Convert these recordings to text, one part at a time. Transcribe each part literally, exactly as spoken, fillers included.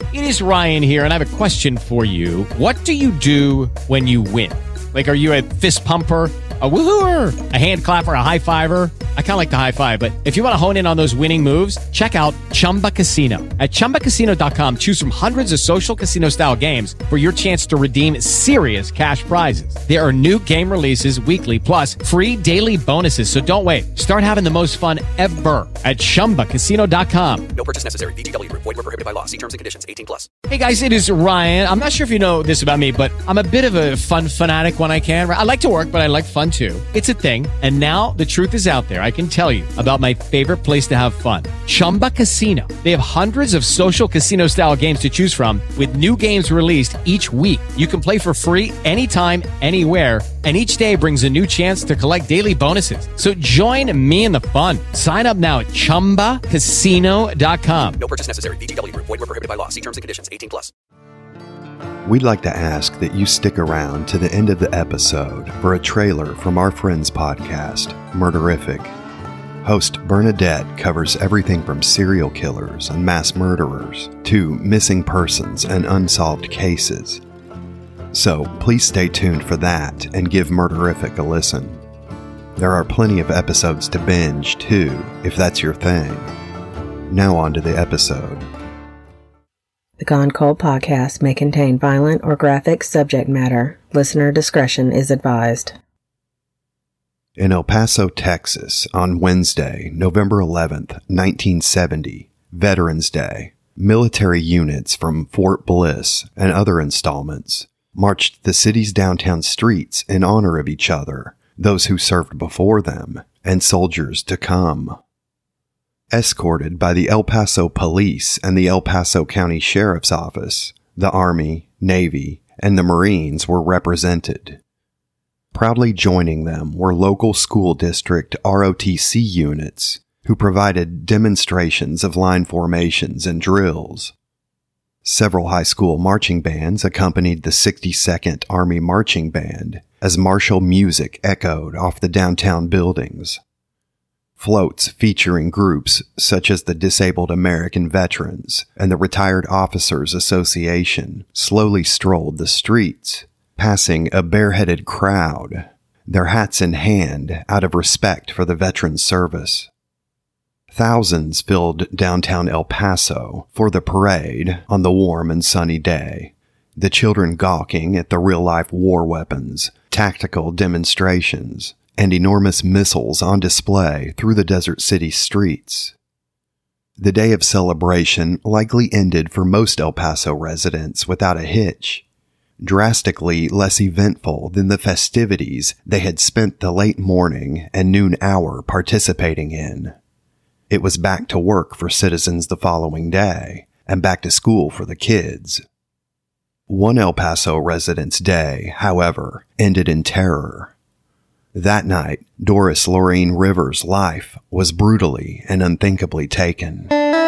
It is Ryan here, and I have a question for you. What do you do when you win? Like, are you a fist pumper, a woohooer, a hand clapper, a high fiver? I kind of like the high five, but if you want to hone in on those winning moves, check out Chumba Casino. At chumba casino dot com, choose from hundreds of social casino style games for your chance to redeem serious cash prizes. There are new game releases weekly, plus free daily bonuses. So don't wait. Start having the most fun ever at chumba casino dot com. No purchase necessary. V G W Group. Void where prohibited by law. See terms and conditions. eighteen plus. Hey guys, it is Ryan. I'm not sure if you know this about me, but I'm a bit of a fun fanatic when I can. I like to work, but I like fun too. It's a thing. And now the truth is out there. I can tell you about my favorite place to have fun. Chumba Casino. They have hundreds of social casino style games to choose from with new games released each week. You can play for free anytime, anywhere. And each day brings a new chance to collect daily bonuses. So join me in the fun. Sign up now at chumba casino dot com. No purchase necessary. V G W Group. Void where prohibited by law. See terms and conditions. eighteen plus. We'd like to ask that you stick around to the end of the episode for a trailer from our friends' podcast, Murderific. Host Bernadette covers everything from serial killers and mass murderers to missing persons and unsolved cases. So please stay tuned for that and give Murderific a listen. There are plenty of episodes to binge too, if that's your thing. Now on to the episode. The Gone Cold podcast may contain violent or graphic subject matter. Listener discretion is advised. In El Paso, Texas, on Wednesday, November eleventh, nineteen seventy, Veterans Day, military units from Fort Bliss and other installments marched the city's downtown streets in honor of each other, those who served before them, and soldiers to come. Escorted by the El Paso Police and the El Paso County Sheriff's Office, the Army, Navy, and the Marines were represented. Proudly joining them were local school district R O T C units, who provided demonstrations of line formations and drills. Several high school marching bands accompanied the sixty-second Army Marching Band as martial music echoed off the downtown buildings. Floats featuring groups such as the Disabled American Veterans and the Retired Officers Association slowly strolled the streets, passing a bareheaded crowd, their hats in hand out of respect for the veterans' service. Thousands filled downtown El Paso for the parade on the warm and sunny day, the children gawking at the real-life war weapons, tactical demonstrations, and enormous missiles on display through the desert city streets. The day of celebration likely ended for most El Paso residents without a hitch, drastically less eventful than the festivities they had spent the late morning and noon hour participating in. It was back to work for citizens the following day, and back to school for the kids. One El Paso resident's day, however, ended in terror. That night, Doris Lorraine Rivers' life was brutally and unthinkably taken.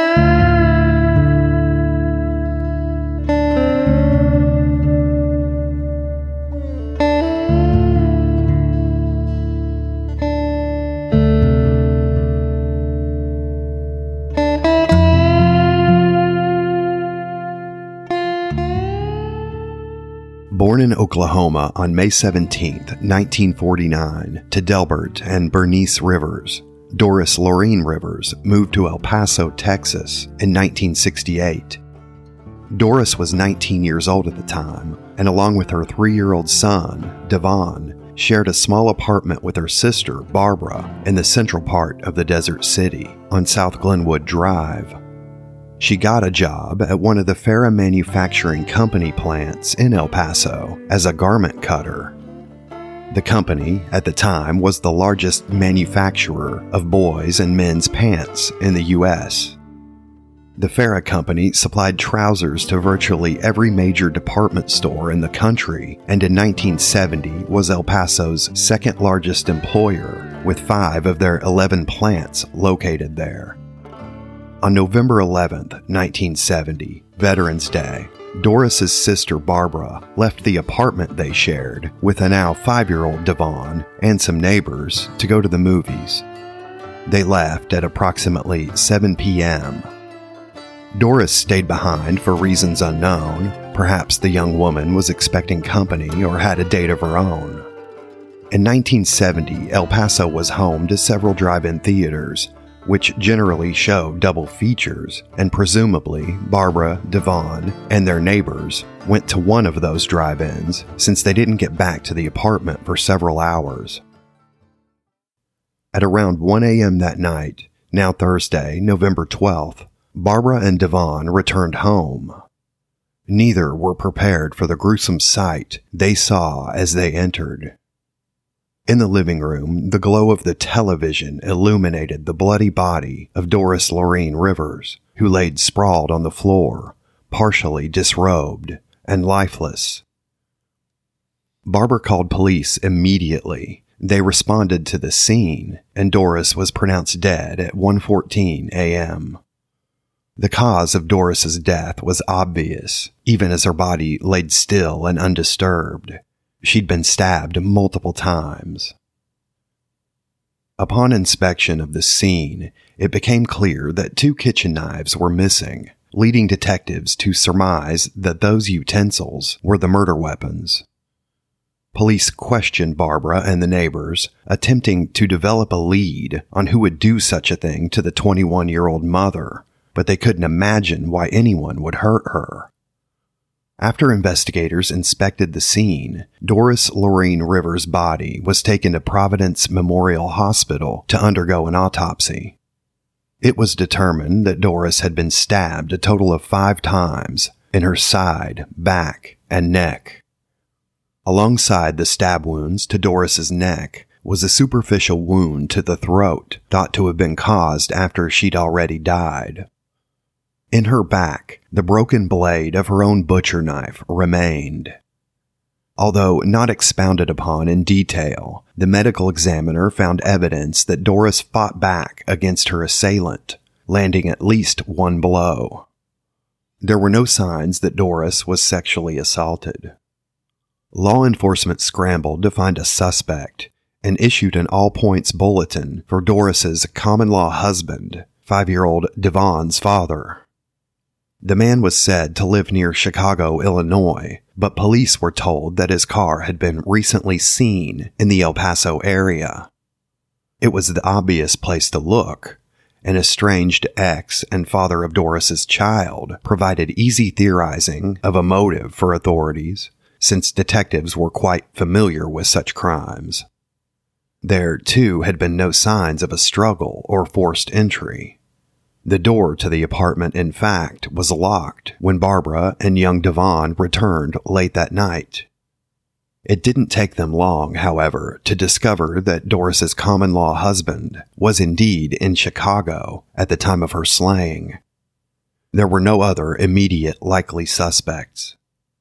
Born in Oklahoma on May seventeenth, nineteen forty-nine, to Delbert and Bernice Rivers, Doris Lorraine Rivers moved to El Paso, Texas in nineteen sixty-eight. Doris was nineteen years old at the time, and along with her three-year-old son, Devon, shared a small apartment with her sister, Barbara, in the central part of the desert city on South Glenwood Drive. She got a job at one of the Farah Manufacturing Company plants in El Paso as a garment cutter. The company, at the time, was the largest manufacturer of boys' and men's pants in the U S. The Farah Company supplied trousers to virtually every major department store in the country, and in nineteen seventy was El Paso's second largest employer, with five of their eleven plants located there. On November eleventh, nineteen seventy, Veterans Day, Doris's sister Barbara left the apartment they shared with a now five-year-old Devon and some neighbors to go to the movies. They left at approximately seven p.m. Doris stayed behind for reasons unknown. Perhaps the young woman was expecting company or had a date of her own. In nineteen seventy, El Paso was home to several drive-in theaters, which generally show double features, and presumably Barbara, Devon, and their neighbors went to one of those drive-ins since they didn't get back to the apartment for several hours. At around one a.m. that night, now Thursday, November twelfth, Barbara and Devon returned home. Neither were prepared for the gruesome sight they saw as they entered. In the living room, the glow of the television illuminated the bloody body of Doris Loreen Rivers, who laid sprawled on the floor, partially disrobed and lifeless. Barbara called police immediately. They responded to the scene, and Doris was pronounced dead at one fourteen a.m. The cause of Doris's death was obvious, even as her body laid still and undisturbed. She'd been stabbed multiple times. Upon inspection of the scene, it became clear that two kitchen knives were missing, leading detectives to surmise that those utensils were the murder weapons. Police questioned Barbara and the neighbors, attempting to develop a lead on who would do such a thing to the twenty-one-year-old mother, but they couldn't imagine why anyone would hurt her. After investigators inspected the scene, Doris Loreen Rivers' body was taken to Providence Memorial Hospital to undergo an autopsy. It was determined that Doris had been stabbed a total of five times in her side, back, and neck. Alongside the stab wounds to Doris's neck was a superficial wound to the throat thought to have been caused after she'd already died. In her back, the broken blade of her own butcher knife remained. Although not expounded upon in detail, the medical examiner found evidence that Doris fought back against her assailant, landing at least one blow. There were no signs that Doris was sexually assaulted. Law enforcement scrambled to find a suspect and issued an all-points bulletin for Doris's common-law husband, five-year-old Devon's father. The man was said to live near Chicago, Illinois, but police were told that his car had been recently seen in the El Paso area. It was the obvious place to look. An estranged ex and father of Doris's child provided easy theorizing of a motive for authorities, since detectives were quite familiar with such crimes. There, too, had been no signs of a struggle or forced entry. The door to the apartment, in fact, was locked when Barbara and young Devon returned late that night. It didn't take them long, however, to discover that Doris's common-law husband was indeed in Chicago at the time of her slaying. There were no other immediate likely suspects.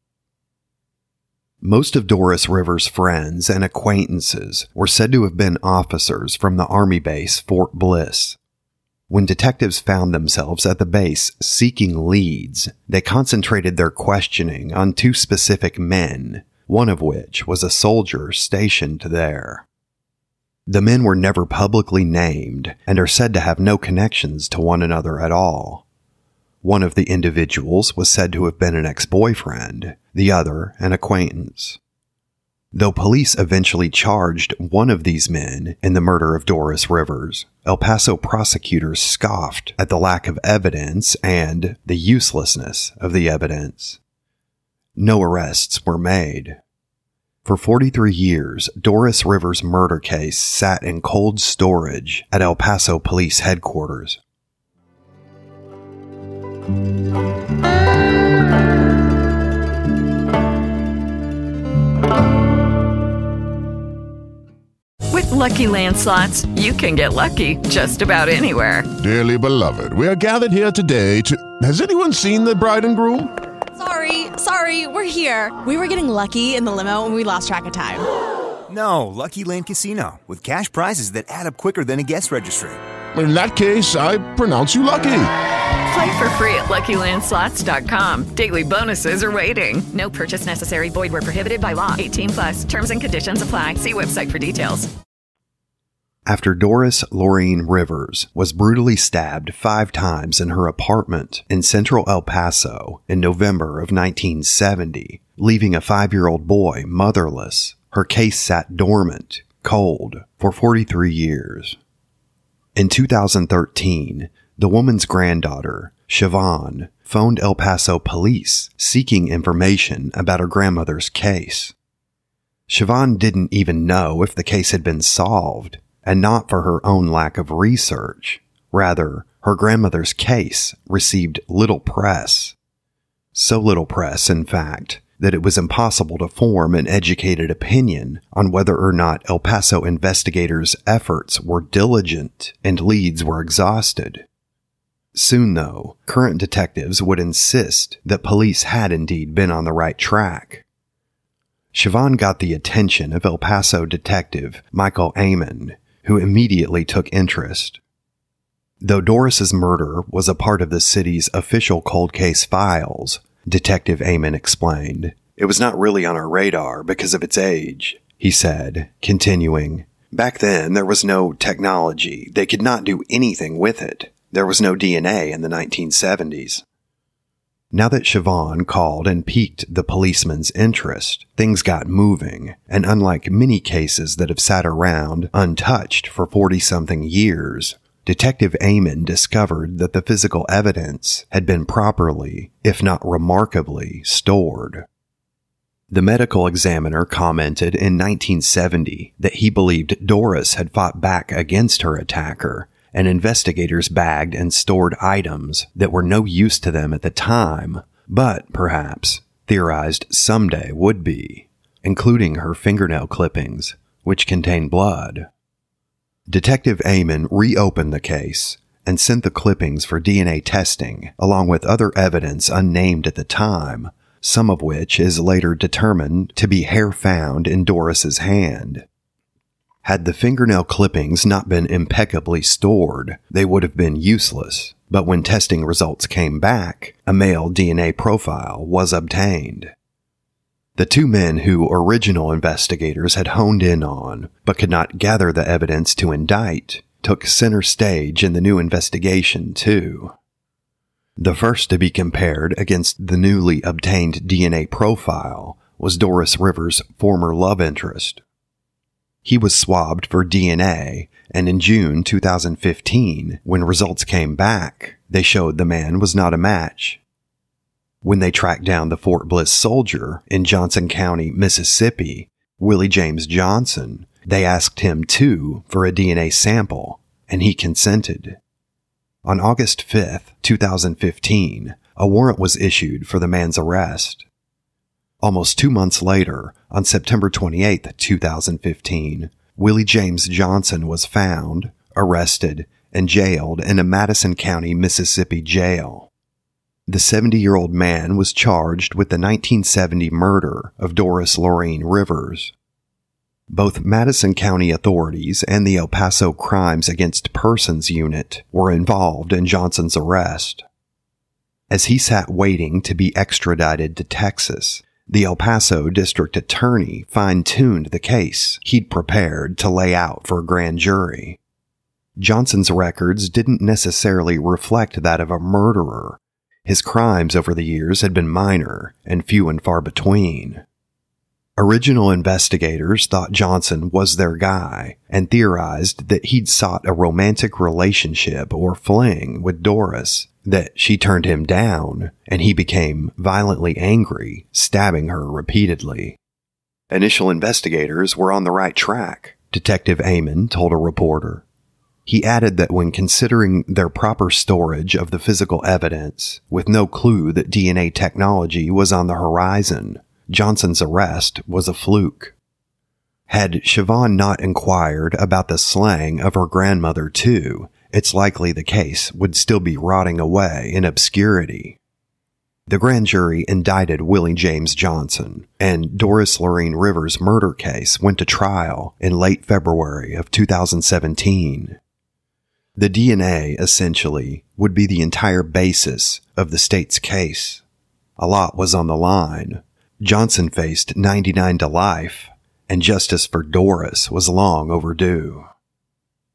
Most of Doris Rivers' friends and acquaintances were said to have been officers from the Army base Fort Bliss. When detectives found themselves at the base seeking leads, they concentrated their questioning on two specific men, one of which was a soldier stationed there. The men were never publicly named and are said to have no connections to one another at all. One of the individuals was said to have been an ex-boyfriend, the other an acquaintance. Though police eventually charged one of these men in the murder of Doris Rivers, El Paso prosecutors scoffed at the lack of evidence and the uselessness of the evidence. No arrests were made. For forty-three years, Doris Rivers' murder case sat in cold storage at El Paso Police Headquarters. With Lucky Land Slots, you can get lucky just about anywhere. Dearly beloved, we are gathered here today to... Has anyone seen the bride and groom? Sorry, sorry, we're here. We were getting lucky in the limo and we lost track of time. No, Lucky Land Casino, with cash prizes that add up quicker than a guest registry. In that case, I pronounce you lucky. Play for free at Lucky Land Slots dot com. Daily bonuses are waiting. No purchase necessary. Void where prohibited by law. eighteen plus. Terms and conditions apply. See website for details. After Doris Lorraine Rivers was brutally stabbed five times in her apartment in central El Paso in November of nineteen seventy, leaving a five-year-old boy motherless, her case sat dormant, cold, for forty-three years. In two thousand thirteen, the woman's granddaughter, Siobhan, phoned El Paso police seeking information about her grandmother's case. Siobhan didn't even know if the case had been solved, and not for her own lack of research. Rather, her grandmother's case received little press. So little press, in fact, that it was impossible to form an educated opinion on whether or not El Paso investigators' efforts were diligent and leads were exhausted. Soon, though, current detectives would insist that police had indeed been on the right track. Siobhan got the attention of El Paso detective Michael Amon, who immediately took interest. Though Doris's murder was a part of the city's official cold case files, Detective Amon explained, it was not really on our radar because of its age, he said, continuing, back then there was no technology. They could not do anything with it. There was no D N A in the nineteen seventies. Now that Siobhan called and piqued the policeman's interest, things got moving, and unlike many cases that have sat around untouched for forty-something years, Detective Amon discovered that the physical evidence had been properly, if not remarkably, stored. The medical examiner commented in nineteen seventy that he believed Doris had fought back against her attacker, and investigators bagged and stored items that were no use to them at the time, but perhaps theorized someday would be, including her fingernail clippings, which contain blood. Detective Amon reopened the case and sent the clippings for D N A testing, along with other evidence unnamed at the time, some of which is later determined to be hair found in Doris's hand. Had the fingernail clippings not been impeccably stored, they would have been useless, but when testing results came back, a male D N A profile was obtained. The two men who original investigators had honed in on, but could not gather the evidence to indict, took center stage in the new investigation too. The first to be compared against the newly obtained D N A profile was Doris Rivers' former love interest. He was swabbed for D N A, and in June two thousand fifteen, when results came back, they showed the man was not a match. When they tracked down the Fort Bliss soldier in Johnson County, Mississippi, Willie James Johnson, they asked him too for a D N A sample, and he consented. On August fifth, two thousand fifteen, a warrant was issued for the man's arrest. Almost two months later, on September twenty-eighth, two thousand fifteen, Willie James Johnson was found, arrested, and jailed in a Madison County, Mississippi jail. The seventy-year-old man was charged with the nineteen seventy murder of Doris Lorraine Rivers. Both Madison County authorities and the El Paso Crimes Against Persons Unit were involved in Johnson's arrest. As he sat waiting to be extradited to Texas, the El Paso district attorney fine-tuned the case he'd prepared to lay out for a grand jury. Johnson's records didn't necessarily reflect that of a murderer. His crimes over the years had been minor and few and far between. Original investigators thought Johnson was their guy and theorized that he'd sought a romantic relationship or fling with Doris, that she turned him down, and he became violently angry, stabbing her repeatedly. Initial investigators were on the right track, Detective Amon told a reporter. He added that when considering their proper storage of the physical evidence, with no clue that D N A technology was on the horizon, Johnson's arrest was a fluke. Had Siobhan not inquired about the slaying of her grandmother too, it's likely the case would still be rotting away in obscurity. The grand jury indicted Willie James Johnson, and Doris Lorraine Rivers' murder case went to trial in late February of two thousand seventeen. The D N A, essentially, would be the entire basis of the state's case. A lot was on the line. Johnson faced ninety-nine to life, and justice for Doris was long overdue.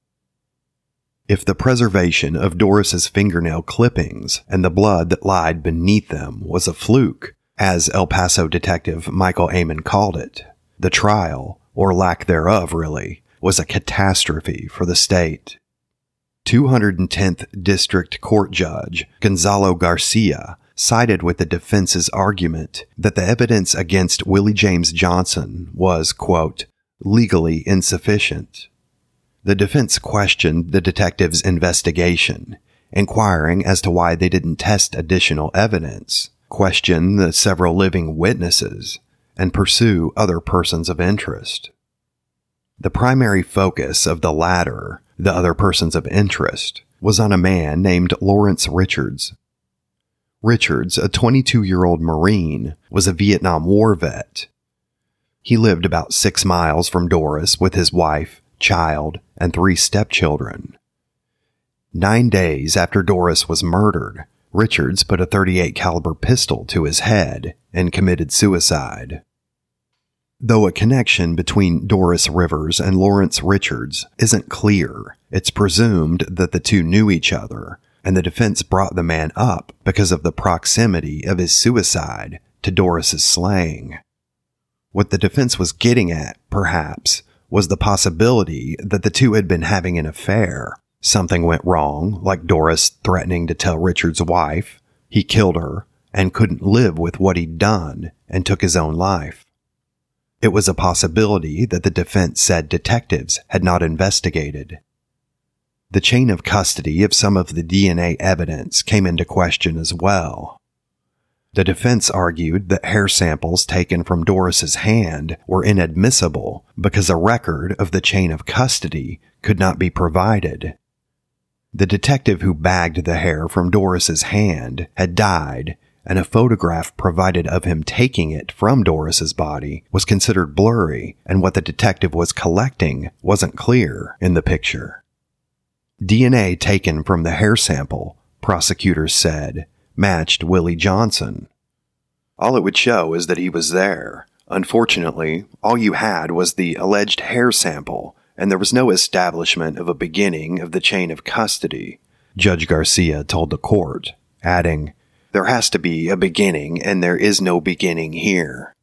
if the preservation of Doris's fingernail clippings and the blood that lied beneath them was a fluke, as El Paso detective Michael Amon called it, the trial, or lack thereof really, was a catastrophe for the state. two hundred tenth District Court Judge Gonzalo Garcia sided with the defense's argument that the evidence against Willie James Johnson was, quote, legally insufficient. The defense questioned the detectives' investigation, inquiring as to why they didn't test additional evidence, question the several living witnesses, and pursue other persons of interest. The primary focus of the latter, the other persons of interest, was on a man named Lawrence Richards. Richards, a twenty-two-year-old Marine, was a Vietnam War vet. He lived about six miles from Doris with his wife, child, and three stepchildren. Nine days after Doris was murdered, Richards put a thirty-eight caliber pistol to his head and committed suicide. Though a connection between Doris Rivers and Lawrence Richards isn't clear, it's presumed that the two knew each other, and the defense brought the man up because of the proximity of his suicide to Doris's slaying. What the defense was getting at, perhaps, was the possibility that the two had been having an affair. Something went wrong, like Doris threatening to tell Richards' wife. He killed her and couldn't live with what he'd done and took his own life. It was a possibility that the defense said detectives had not investigated. The chain of custody of some of the D N A evidence came into question as well. The defense argued that hair samples taken from Doris's hand were inadmissible because a record of the chain of custody could not be provided. The detective who bagged the hair from Doris's hand had died, and a photograph provided of him taking it from Doris's body was considered blurry, and what the detective was collecting wasn't clear in the picture. D N A taken from the hair sample, prosecutors said, matched Willie Johnson. All it would show is that he was there. Unfortunately, all you had was the alleged hair sample, and there was no establishment of a beginning of the chain of custody, Judge Garcia told the court, adding, "There has to be a beginning, and there is no beginning here."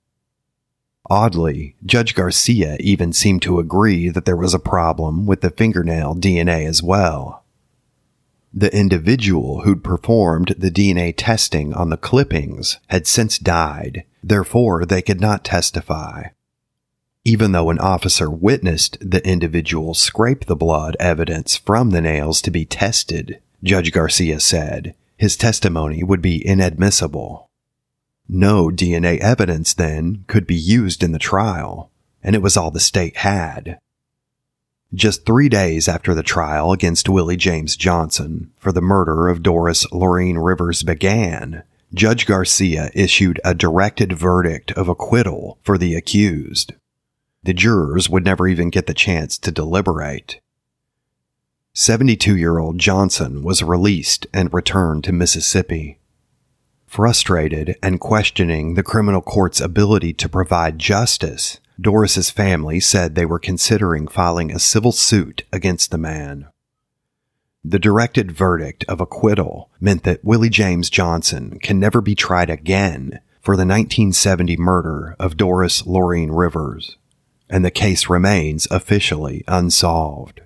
Oddly, Judge Garcia even seemed to agree that there was a problem with the fingernail D N A as well. The individual who'd performed the D N A testing on the clippings had since died, therefore they could not testify. Even though an officer witnessed the individual scrape the blood evidence from the nails to be tested, Judge Garcia said, his testimony would be inadmissible. No D N A evidence, then, could be used in the trial, and it was all the state had. Just three days after the trial against Willie James Johnson for the murder of Doris Lorraine Rivers began, Judge Garcia issued a directed verdict of acquittal for the accused. The jurors would never even get the chance to deliberate. seventy-two-year-old Johnson was released and returned to Mississippi. Frustrated and questioning the criminal court's ability to provide justice, Doris's family said they were considering filing a civil suit against the man. The directed verdict of acquittal meant that Willie James Johnson can never be tried again for the nineteen seventy murder of Doris Lorraine Rivers, and the case remains officially unsolved.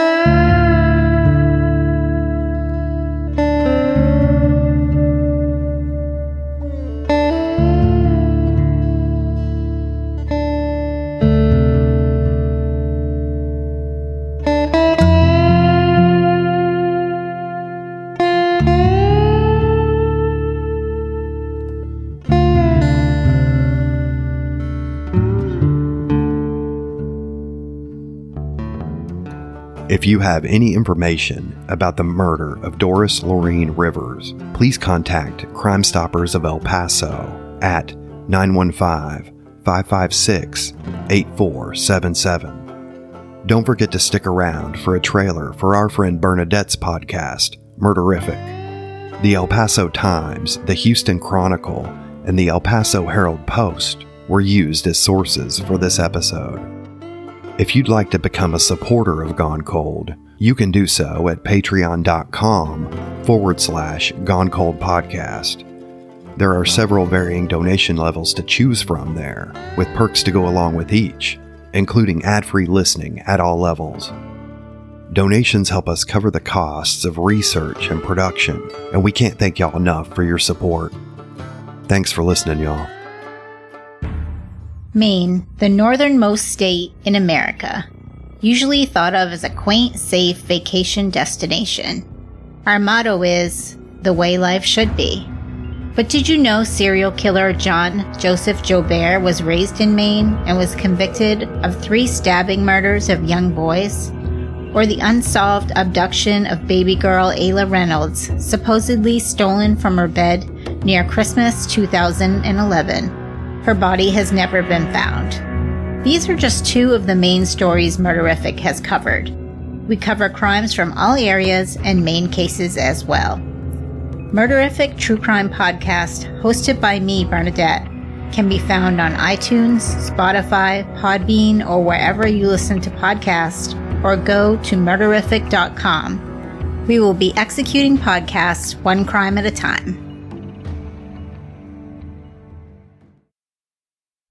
If you have any information about the murder of Doris Lorraine Rivers, please contact Crime Stoppers of El Paso at nine one five, five five six, eight four seven seven. Don't forget to stick around for a trailer for our friend Bernadette's podcast, Murderific. The El Paso Times, the Houston Chronicle, and the El Paso Herald Post were used as sources for this episode. If you'd like to become a supporter of Gone Cold, you can do so at patreon.com forward slash Gone Cold Podcast. There are several varying donation levels to choose from there, with perks to go along with each, including ad-free listening at all levels. Donations help us cover the costs of research and production, and we can't thank y'all enough for your support. Thanks for listening, y'all. Maine, the northernmost state in America, usually thought of as a quaint, safe vacation destination. Our motto is, the way life should be. But did you know serial killer John Joseph Joubert was raised in Maine and was convicted of three stabbing murders of young boys? Or the unsolved abduction of baby girl Ayla Reynolds, supposedly stolen from her bed near Christmas two thousand eleven. Her body has never been found. These are just two of the main stories Murderific has covered. We cover crimes from all areas and Maine cases as well. Murderific True Crime Podcast, hosted by me, Bernadette, can be found on iTunes, Spotify, Podbean, or wherever you listen to podcasts, or go to murderific dot com. We will be executing podcasts one crime at a time.